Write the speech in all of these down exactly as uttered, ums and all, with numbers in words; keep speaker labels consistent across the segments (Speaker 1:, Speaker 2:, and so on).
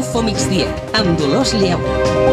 Speaker 1: Info Migdia, amb Dolors Lleó.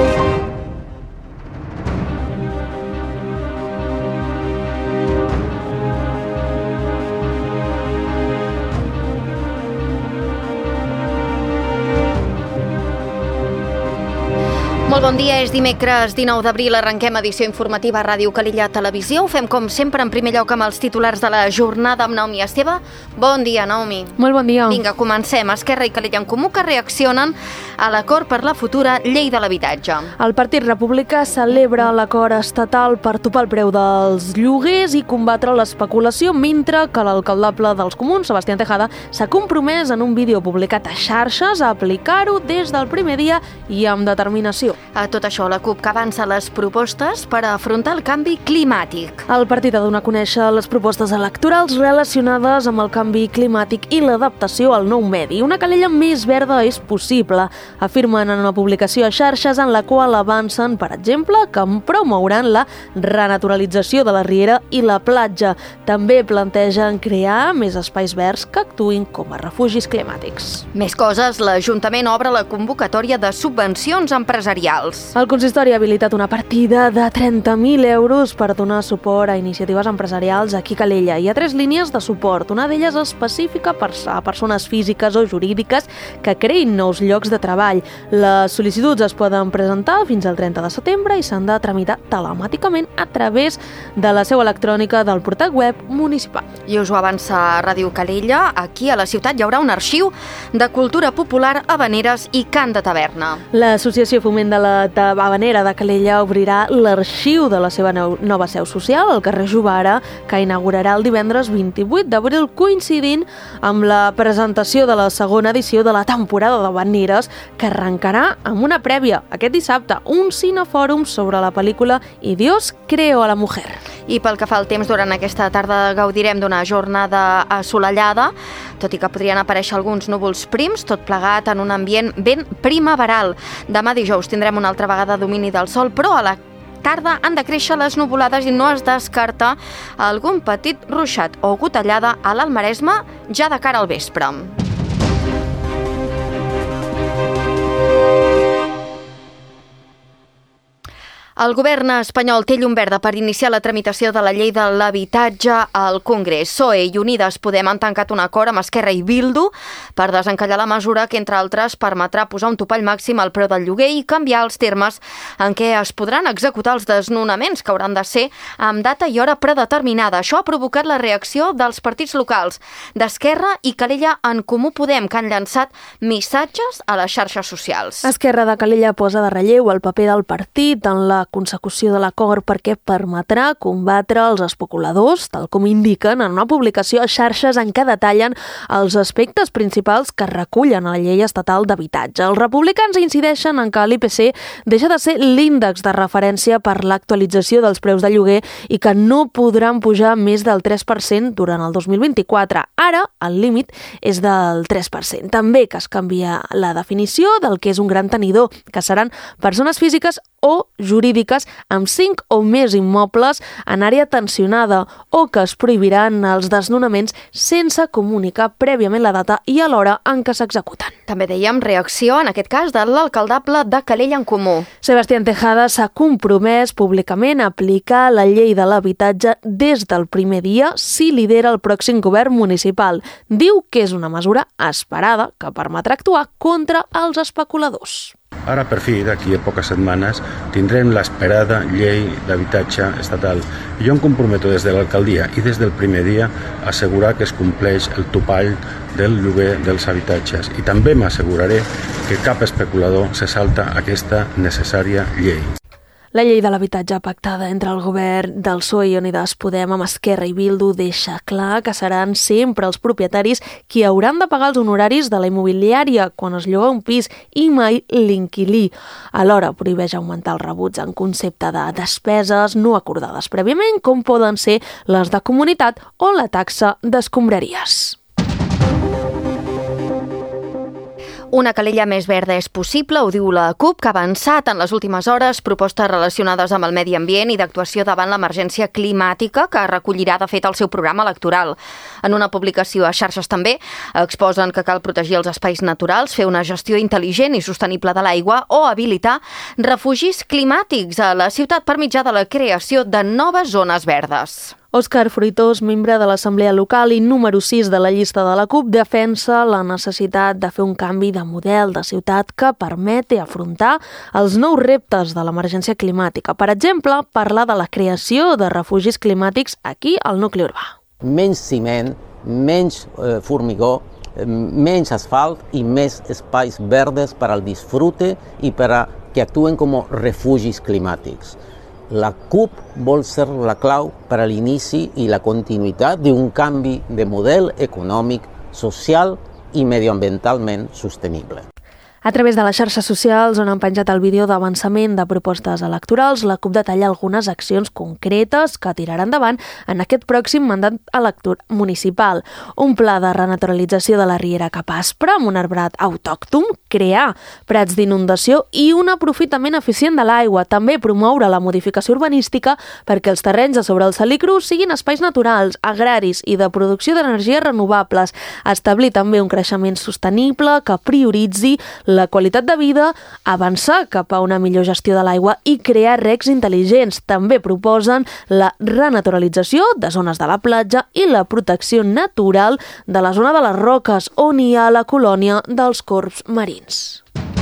Speaker 2: Molt bon dia, és dimecres dinou d'abril, arrenquem edició informativa a Ràdio Calella Televisió. Ho fem com sempre en primer lloc amb els titulars de la jornada amb Naomi Esteve. Bon dia, Naomi.
Speaker 3: Molt bon dia.
Speaker 2: Vinga, comencem. Esquerra i Calella en Comú que reaccionen a l'acord per la futura llei de l'habitatge.
Speaker 3: El Partit Republicà celebra l'acord estatal per topar el preu dels lloguers i combatre l'especulació, mentre que l'alcaldable dels Comuns, Sebastián Tejada, s'ha compromès en un vídeo publicat a xarxes a aplicar-ho des del primer dia i amb determinació.
Speaker 2: A tot això, la CUP que avança les propostes per afrontar el canvi climàtic.
Speaker 3: El partit ha de donar a conèixer les propostes electorals relacionades amb el canvi climàtic i l'adaptació al nou medi. Una Calella més verda és possible, afirmen en una publicació a xarxes en la qual avancen, per exemple, que promouran la renaturalització de la riera i la platja. També plantegen crear més espais verds que actuïn com a refugis climàtics.
Speaker 2: Més coses, l'Ajuntament obre la convocatòria de subvencions empresarials.
Speaker 3: El consistori ha habilitat una partida de trenta mil euros per donar suport a iniciatives empresarials aquí a Calella. Hi ha tres línies de suport, una d'elles específica per a persones físiques o jurídiques que creïn nous llocs de treball. Les sol·licituds es poden presentar fins al trenta de setembre i s'han de tramitar telemàticament a través de la seu electrònica del portal web municipal.
Speaker 2: I us ho avança Ràdio Calella. Aquí a la ciutat hi haurà un arxiu de cultura popular, havaneres i cant de taverna.
Speaker 3: L'Associació Foment de la Havanera de Calella obrirà l'arxiu de la seva nova seu social al carrer Jovara, que inaugurarà el divendres vint-i-vuit d'abril, coincidint amb la presentació de la segona edició de la temporada d'havaneres, que arrencarà amb una prèvia aquest dissabte, un cinefòrum sobre la pel·lícula I Dios creó a la mujer.
Speaker 2: I pel que fa al temps, durant aquesta tarda gaudirem d'una jornada assolellada, tot i que podrien aparèixer alguns núvols prims, tot plegat en un ambient ben primaveral. Demà dijous tindrem una altra vegada domini del sol, però a la tarda han de créixer les nuvolades i no es descarta algun petit ruixat o gotellada a l'Alt Maresme ja de cara al vespre. El govern espanyol té llum verda per iniciar la tramitació de la llei de l'habitatge al Congrés. P S O E i Unides Podem han tancat un acord amb Esquerra i Bildu per desencallar la mesura que, entre altres, permetrà posar un topall màxim al preu del lloguer i canviar els termes en què es podran executar els desnonaments, que hauran de ser amb data i hora predeterminada. Això ha provocat la reacció dels partits locals d'Esquerra i Calella en Comú Podem, que han llançat missatges a les xarxes socials.
Speaker 3: Esquerra de Calella posa de relleu el paper del partit en la consecució de l'acord perquè permetrà combatre els especuladors, tal com indiquen en una publicació a xarxes en què detallen els aspectes principals que recullen a la llei estatal d'habitatge. Els republicans incideixen en que l'I P C deixa de ser l'índex de referència per l'actualització dels preus de lloguer i que no podran pujar més del tres per cent durant el dos mil vint-i-quatre. Ara, el límit és del tres per cent. També que es canvia la definició del que és un gran tenidor, que seran persones físiques o jurídiques amb cinc o més immobles en àrea tensionada, o que es prohibiran els desnonaments sense comunicar prèviament la data i a l'hora en què s'executen.
Speaker 2: També dèiem reacció, en aquest cas, de l'alcaldable de Calella en Comú.
Speaker 3: Sebastián Tejada s'ha compromès públicament a aplicar la llei de l'habitatge des del primer dia si lidera el pròxim govern municipal. Diu que és una mesura esperada que permetrà actuar contra els especuladors.
Speaker 4: Ara, per fi, d'aquí a poques setmanes, tindrem l'esperada llei d'habitatge estatal. Jo em comprometo des de l'alcaldia i des del primer dia a assegurar que es compleix el topall del lloguer dels habitatges. I també m'asseguraré que cap especulador se salta aquesta necessària llei.
Speaker 3: La llei de l'habitatge pactada entre el govern del P S O E i Unides Podem amb Esquerra i Bildu deixa clar que seran sempre els propietaris qui hauran de pagar els honoraris de la immobiliària quan es lloga un pis i mai l'inquilí. Alhora prohibeix augmentar els rebuts en concepte de despeses no acordades prèviament, com poden ser les de comunitat o la taxa d'escombraries.
Speaker 2: Una Calella més verda és possible, ho diu la CUP, que ha avançat en les últimes hores propostes relacionades amb el medi ambient i d'actuació davant l'emergència climàtica, que recollirà, de fet, el seu programa electoral. En una publicació a xarxes també exposen que cal protegir els espais naturals, fer una gestió intel·ligent i sostenible de l'aigua o habilitar refugis climàtics a la ciutat per mitjà de la creació de noves zones verdes.
Speaker 3: Òscar Fruitós, membre de l'Assemblea Local i número sis de la llista de la CUP, defensa la necessitat de fer un canvi de model de ciutat que permeti afrontar els nous reptes de l'emergència climàtica. Per exemple, parlar de la creació de refugis climàtics aquí al nucli urbà.
Speaker 5: Menys ciment, menys eh, formigó, eh, menys asfalt i més espais verdes per al disfrute i per a que actuen com refugis climàtics. La CUP vol ser la clau per a l'inici i la continuïtat d'un canvi de model econòmic, social i medioambientalment sostenible.
Speaker 3: A través de les xarxes socials on han penjat el vídeo d'avançament de propostes electorals, la CUP detalla algunes accions concretes que tirarà endavant en aquest pròxim mandat electoral municipal. Un pla de renaturalització de la Riera cap a Aspra amb un arbrat autòcton, crear prats d'inundació i un aprofitament eficient de l'aigua. També promoure la modificació urbanística perquè els terrenys de sobre el Salicru siguin espais naturals, agraris i de producció d'energies renovables. Establir també un creixement sostenible que prioritzi la qualitat de vida, avançar cap a una millor gestió de l'aigua i crear recs intel·ligents. També proposen la renaturalització de zones de la platja i la protecció natural de la zona de les Roques, on hi ha la colònia dels corbs marins.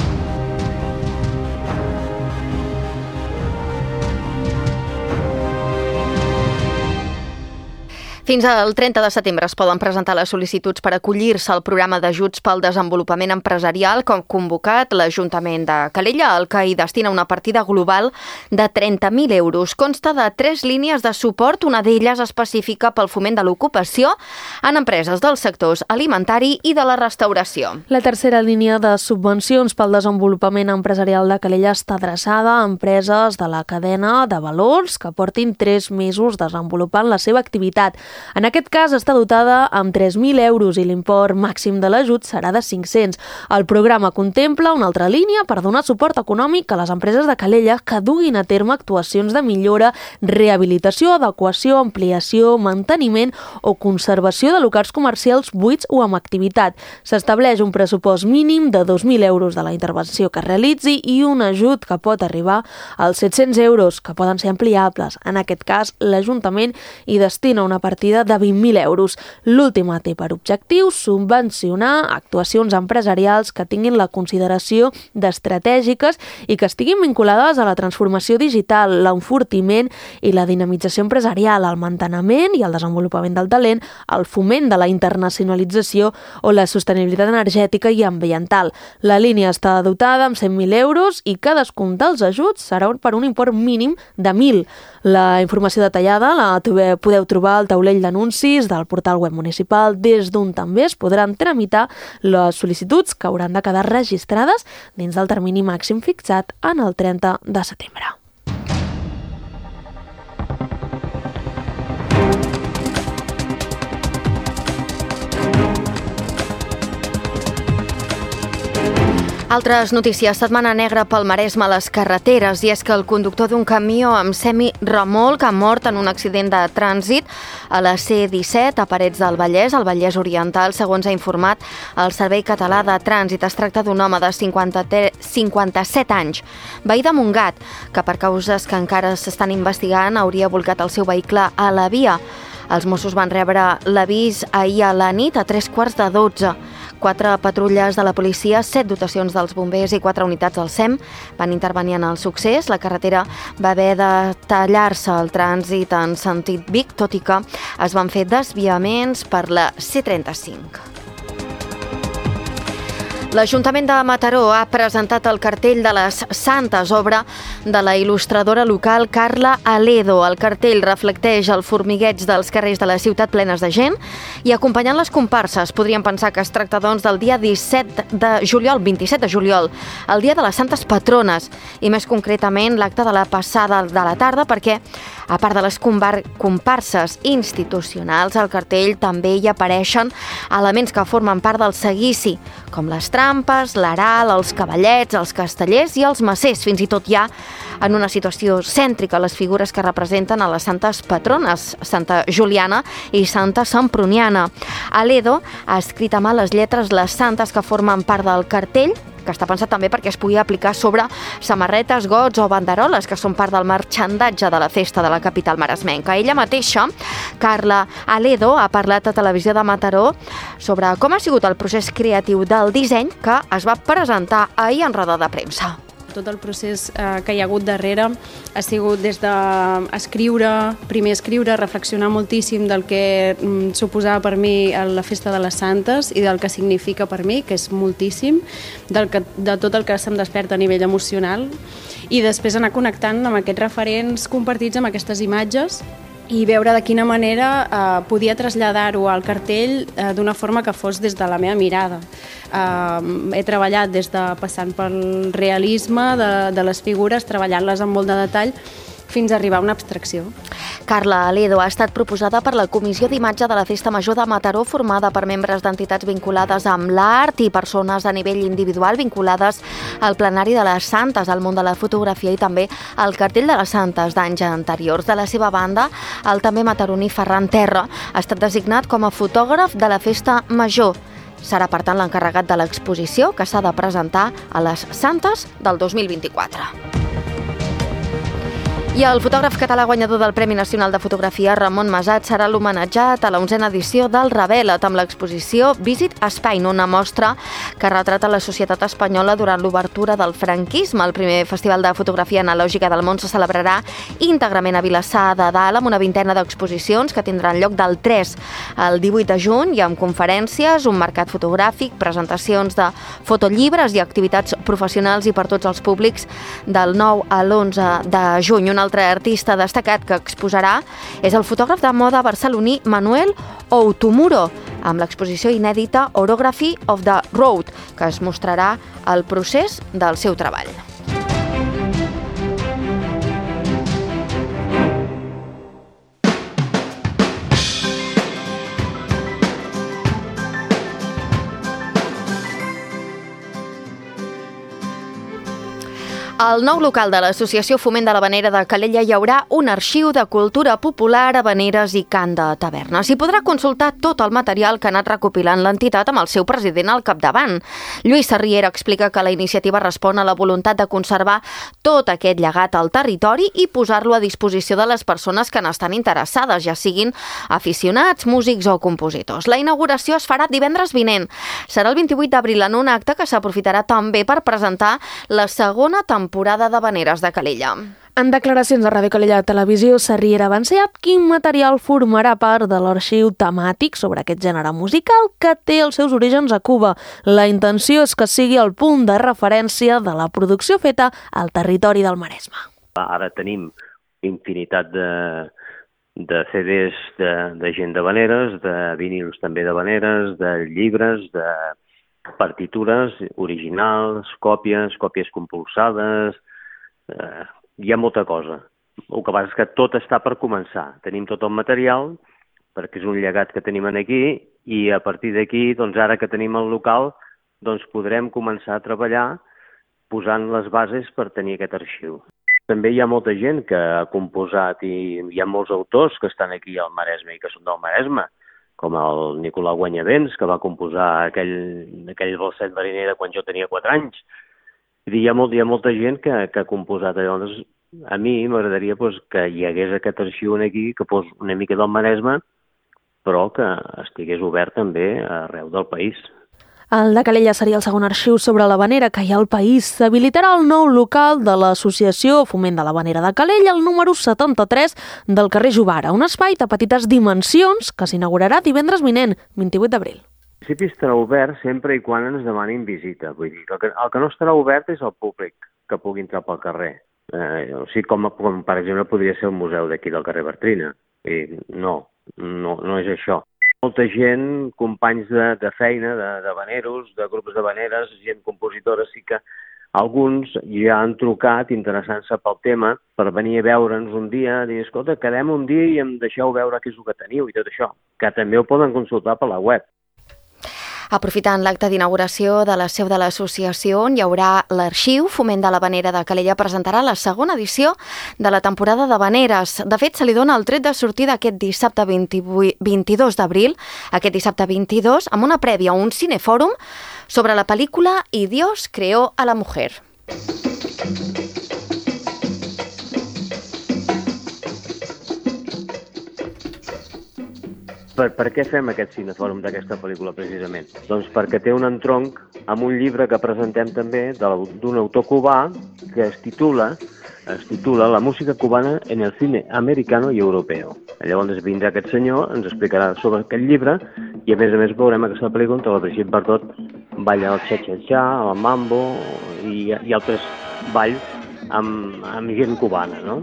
Speaker 2: Fins al trenta de setembre es poden presentar les sol·licituds per acollir-se al programa d'ajuts pel desenvolupament empresarial com convocat l'Ajuntament de Calella, el que hi destina una partida global de trenta mil euros. Consta de tres línies de suport, una d'elles específica pel foment de l'ocupació en empreses dels sectors alimentari i de la restauració.
Speaker 3: La tercera línia de subvencions pel desenvolupament empresarial de Calella està adreçada a empreses de la cadena de valors que portin tres mesos desenvolupant la seva activitat. En aquest cas està dotada amb tres mil euros i l'import màxim de l'ajut serà de cinc-cents. El programa contempla una altra línia per donar suport econòmic a les empreses de Calella que duguin a terme actuacions de millora, rehabilitació, adequació, ampliació, manteniment o conservació de locals comercials buits o amb activitat. S'estableix un pressupost mínim de dos mil euros de la intervenció que es realitzi i un ajut que pot arribar als set-cents euros, que poden ser ampliables. En aquest cas, l'Ajuntament hi destina una partida de vint mil euros. L'última té per objectiu subvencionar actuacions empresarials que tinguin la consideració d'estratègiques i que estiguin vinculades a la transformació digital, l'enfortiment i la dinamització empresarial, el manteniment i el desenvolupament del talent, el foment de la internacionalització o la sostenibilitat energètica i ambiental. La línia està dotada amb cent mil euros i cadascun dels ajuts serà per un import mínim de mil. La informació detallada la podeu trobar al taulell d'anuncis del portal web municipal, des d'on també es podran tramitar les sol·licituds que hauran de quedar registrades dins del termini màxim fixat en el trenta de setembre.
Speaker 2: Altres notícies. Setmana negra pel Maresme a les carreteres, i és que el conductor d'un camió amb semiremolc ha mort en un accident de trànsit a la C disset a Parets del Vallès, al Vallès Oriental, segons ha informat el Servei Català de Trànsit. Es tracta d'un home de cinquanta-set anys, veí de Montgat, que per causes que encara s'estan investigant hauria volcat el seu vehicle a la via. Els Mossos van rebre l'avís ahir a la nit a tres quarts de dotze. Quatre patrulles de la policia, set dotacions dels bombers i quatre unitats del S E M van intervenir en el succés. La carretera va haver de tallar-se el trànsit en sentit Vic, tot i que es van fer desviaments per la C trenta-cinc. L'Ajuntament de Mataró ha presentat el cartell de les Santes, obra de la il·lustradora local Carla Aledo. El cartell reflecteix el formigueig dels carrers de la ciutat plenes de gent i acompanyant les comparses. Podríem pensar que es tracta, doncs, del dia disset de juliol, vint-i-set de juliol, el dia de les Santes Patrones, i més concretament l'acte de la passada de la tarda, perquè, a part de les comparses institucionals, al cartell també hi apareixen elements que formen part del seguici, com les trampes, rampes, l'aral, els cavallets, els castellers i els macers. Fins i tot hi ha, en una situació cèntrica, les figures que representen a les santes patrones, Santa Juliana i Santa Semproniana. Aledo ha escrit a mà les lletres les santes que formen part del cartell, que està pensat també perquè es pugui aplicar sobre samarretes, gots o banderoles, que són part del marxandatge de la festa de la capital maresmenca. Ella mateixa, Carla Aledo, ha parlat a Televisió de Mataró sobre com ha sigut el procés creatiu del disseny que es va presentar ahir en roda de premsa.
Speaker 6: Tot el procés eh, que hi ha hagut darrere ha sigut des d'escriure, primer escriure, reflexionar moltíssim del que mm, suposava per mi la Festa de les Santes i del que significa per mi, que és moltíssim, del que, de tot el que se'm desperta a nivell emocional, i després anar connectant amb aquests referents compartits amb aquestes imatges i veure de quina manera eh, podia traslladar-ho al cartell eh, d'una forma que fos des de la meva mirada. Eh, he treballat des de passant pel realisme de, de les figures, treballant-les amb molt de detall, fins a arribar a una abstracció.
Speaker 2: Carla Aledo ha estat proposada per la Comissió d'Imatge de la Festa Major de Mataró, formada per membres d'entitats vinculades amb l'art i persones a nivell individual vinculades al plenari de les Santes, al món de la fotografia i també al cartell de les Santes d'anys anteriors. De la seva banda, el també mataroní Ferran Terra ha estat designat com a fotògraf de la Festa Major. Serà, per tant, l'encarregat de l'exposició que s'ha de presentar a les Santes del dos mil vint-i-quatre. I el fotògraf català guanyador del Premi Nacional de Fotografia, Ramon Masat, serà l'homenatjat a la onzena edició del Revelat amb l'exposició Visit Spain, una mostra que retrata la societat espanyola durant l'obertura del franquisme. El primer festival de fotografia analògica del món se celebrarà íntegrament a Vilassar de Dalt amb una vintena d'exposicions que tindran lloc del tres al divuit de juny i amb conferències, un mercat fotogràfic, presentacions de fotollibres i activitats professionals i per tots els públics del nou a l'onze de juny. Un altre artista destacat que exposarà és el fotògraf de moda barceloní Manuel Outumuro, amb l'exposició inèdita Orography of the Road, que es mostrarà el procés del seu treball. Al nou local de l'Associació Foment de l'Havanera de Calella hi haurà un arxiu de cultura popular, habaneres i cant de taverna. S'hi podrà consultar tot el material que ha anat recopilant l'entitat amb el seu president al capdavant. Lluís Sarriera explica que la iniciativa respon a la voluntat de conservar tot aquest llegat al territori i posar-lo a disposició de les persones que n'estan interessades, ja siguin aficionats, músics o compositors. La inauguració es farà divendres vinent. Serà el vint-i-vuit d'abril en un acte que s'aprofitarà també per presentar la segona temporada temporada d'Habaneres de Calella.
Speaker 3: En declaracions de Ràdio Calella Televisió, Sarriera va ensenyar quin material formarà part de l'arxiu temàtic sobre aquest gènere musical que té els seus orígens a Cuba. La intenció és que sigui el punt de referència de la producció feta al territori del Maresme.
Speaker 7: Ara tenim infinitat de, de C Ds de, de gent d'habaneres, de vinils també d'habaneres, de llibres, de partitures originals, còpies, còpies compulsades, eh, hi ha molta cosa. El que passa és que tot està per començar. Tenim tot el material, perquè és un llegat que tenim aquí, i a partir d'aquí, doncs ara que tenim el local, doncs podrem començar a treballar posant les bases per tenir aquest arxiu. També hi ha molta gent que ha composat i hi ha molts autors que estan aquí al Maresme i que són del Maresme, com el Nicolau Guanyavents, que va composar aquell, aquell balset mariner de quan jo tenia quatre anys. Hi ha, molt, hi ha molta gent que, que ha composat allò. Doncs, a mi m'agradaria pues, que hi hagués aquest arxiu aquí, que fos una mica del Maresme, però que estigués obert també arreu del país.
Speaker 3: El de Calella seria el segon arxiu sobre l'havanera que hi ha al país. S'habilitarà el nou local de l'Associació Foment de l'Havanera de Calella, el número setanta-tres del carrer Jovara, un espai de petites dimensions que s'inaugurarà divendres vinent, vint-i-vuit d'abril.
Speaker 7: En principi estarà obert sempre i quan ens demanin visita. Vull dir, el que, el que no estarà obert és el públic que pugui entrar pel carrer. Eh, o sigui, com, com per exemple podria ser el museu d'aquí del carrer Bartrina. I no, no, no és això. Molta gent, companys de, de feina, de, de habaneros, de grups d'habaneres, gent compositora, sí que alguns ja han trucat interessant-se pel tema per venir a veure'ns un dia, dir, escolta, quedem un dia i em deixeu veure què és el que teniu i tot això, que també ho poden consultar per la web.
Speaker 2: Aprofitant l'acte d'inauguració de la seu de l'associació, on hi haurà l'arxiu, Foment de l'Havanera de Calella presentarà la segona edició de la temporada d'Havaneres. De fet, se li dona el tret de sortida aquest dissabte vint-i-dos d'abril, aquest dissabte vint-i-dos, amb una prèvia a un cinefòrum sobre la pel·lícula Y Dios creó a la mujer.
Speaker 7: Per, per què fem aquest cinefòrum d'aquesta pel·lícula, precisament? Doncs perquè té un entronc amb un llibre que presentem també d'un autor cubà que es titula, es titula La música cubana en el cine americano i europeo. Llavors vindrà aquest senyor, ens explicarà sobre aquest llibre i a més a més veurem aquesta pel·lícula on la Brigitte Bardot balla el cha-cha-cha, el mambo i, i altres balls amb, amb gent cubana, no?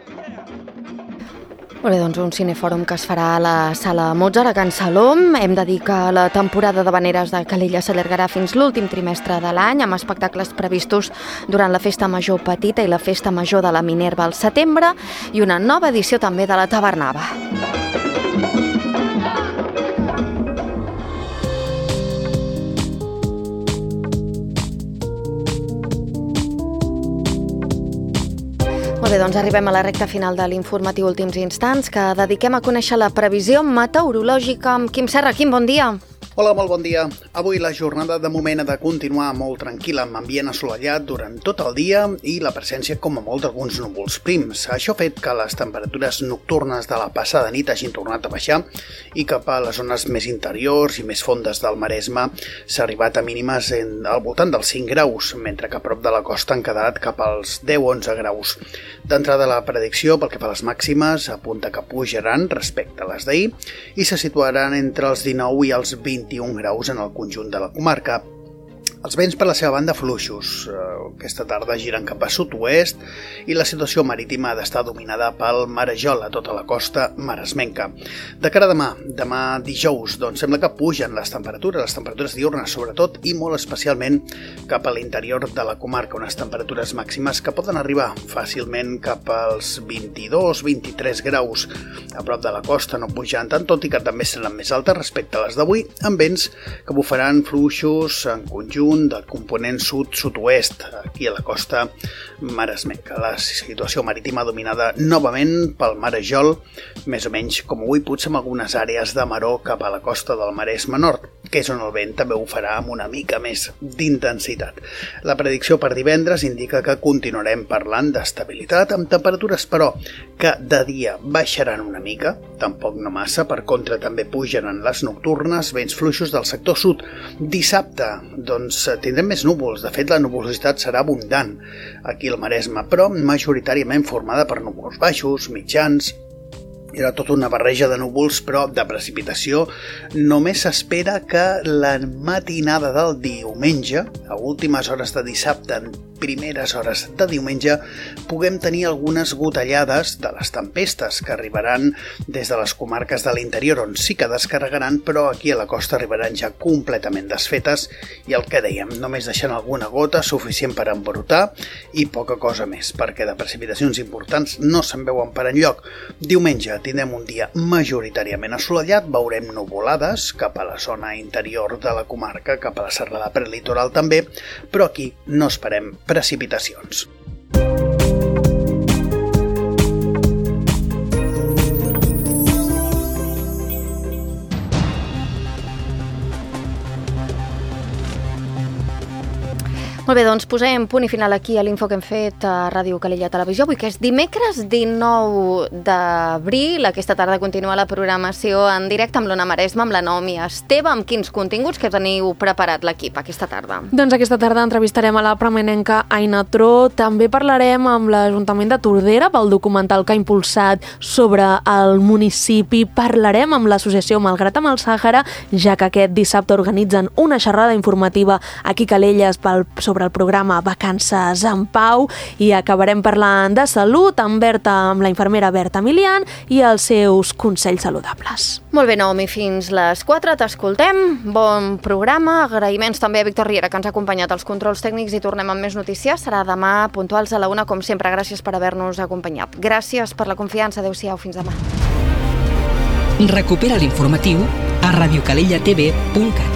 Speaker 2: Molt bé, doncs un cinefòrum que es farà a la Sala Mozart a Can Salom. Hem de dir que la temporada d'Havaneres de Calella s'allargarà fins l'últim trimestre de l'any, amb espectacles previstos durant la Festa Major Petita i la Festa Major de la Minerva al setembre, i una nova edició també de la Tabernava. Molt bé, doncs arribem a la recta final de l'informatiu Últims Instants, que dediquem a conèixer la previsió meteorològica amb Quim Serra. Quim, bon dia.
Speaker 8: Hola, molt bon dia. Avui la jornada de moment ha de continuar molt tranquil·la, amb ambient assolellat durant tot el dia i la presència com a molt d'alguns núvols prims. Això ha fet que les temperatures nocturnes de la passada nit hagin tornat a baixar i cap a les zones més interiors i més fondes del Maresme s'ha arribat a mínimes en, al voltant dels cinc graus, mentre que a prop de la costa han quedat cap als deu a onze graus. D'entrada, la predicció pel que fa a les màximes apunta que pujaran respecte a les d'ahir i se situaran entre els dinou i els vint-i-un graus en el conjunt de la comarca. Els vents per la seva banda fluixos. Aquesta tarda giren cap a sud-oest i la situació marítima ha d'estar dominada pel marejol a tota la costa maresmenca. De cara a demà, demà dijous, doncs sembla que pugen les temperatures, les temperatures diurnes sobretot i molt especialment cap a l'interior de la comarca, unes temperatures màximes que poden arribar fàcilment cap als vint-i-dos a vint-i-tres graus. A prop de la costa no pujaran tant, tot i que també seran més altes respecte a les d'avui, amb vents que bufaran fluixos en conjunt del component sud-sud-oest, aquí a la costa maresmenca. La situació marítima dominada novament pel marejol, més o menys com avui, potser amb algunes àrees de maró cap a la costa del Maresme Nord, que és on el vent també ho farà amb una mica més d'intensitat. La predicció per divendres indica que continuarem parlant d'estabilitat, amb temperatures, però, que de dia baixaran una mica, tampoc no massa, per contra també pujaran les nocturnes, vents fluixos del sector sud. Dissabte, doncs, tindrem més núvols. De fet, la nuvolositat serà abundant aquí al Maresme, però majoritàriament formada per núvols baixos, mitjans. Era tota una barreja de núvols, però de precipitació. Només s'espera que la matinada del diumenge, a últimes hores de dissabte, en primeres hores de diumenge, puguem tenir algunes gotellades de les tempestes que arribaran des de les comarques de l'interior, on sí que descarregaran, però aquí a la costa arribaran ja completament desfetes i el que dèiem, només deixant alguna gota suficient per embrutar i poca cosa més, perquè de precipitacions importants no se'n veuen per enlloc. Diumenge tindrem un dia majoritàriament assolellat, veurem nuvolades cap a la zona interior de la comarca, cap a la serralada prelitoral també, però aquí no esperem precipitacions.
Speaker 2: Molt bé, doncs posem punt i final aquí a l'info que hem fet a Ràdio Calella Televisió. Avui que és dimecres dinou d'abril, aquesta tarda continua la programació en directe amb l'Ona Maresme, amb la Naomi Esteve. Amb quins continguts que teniu preparat l'equip aquesta tarda?
Speaker 3: Doncs aquesta tarda entrevistarem a la premenenca Aina Tro. També parlarem amb l'Ajuntament de Tordera pel documental que ha impulsat sobre el municipi. Parlarem amb l'associació Malgrat amb el Sàhara, ja que aquest dissabte organitzen una xerrada informativa aquí a Calelles pel sobre sobre el programa Vacances en Pau i acabarem parlant de salut amb Berta, amb la infermera Berta Milian i els seus consells saludables.
Speaker 2: Molt bé, Naomi, fins les quatre t'escoltem. Bon programa. Agraïments també a Víctor Riera, que ens ha acompanyat als controls tècnics, i tornem amb més notícies. Serà demà puntuals a la una, com sempre. Gràcies per haver-nos acompanyat. Gràcies per la confiança. Adéu-siau. Fins demà.
Speaker 1: Recupera l'informatiu a radiocalellatv punt cat.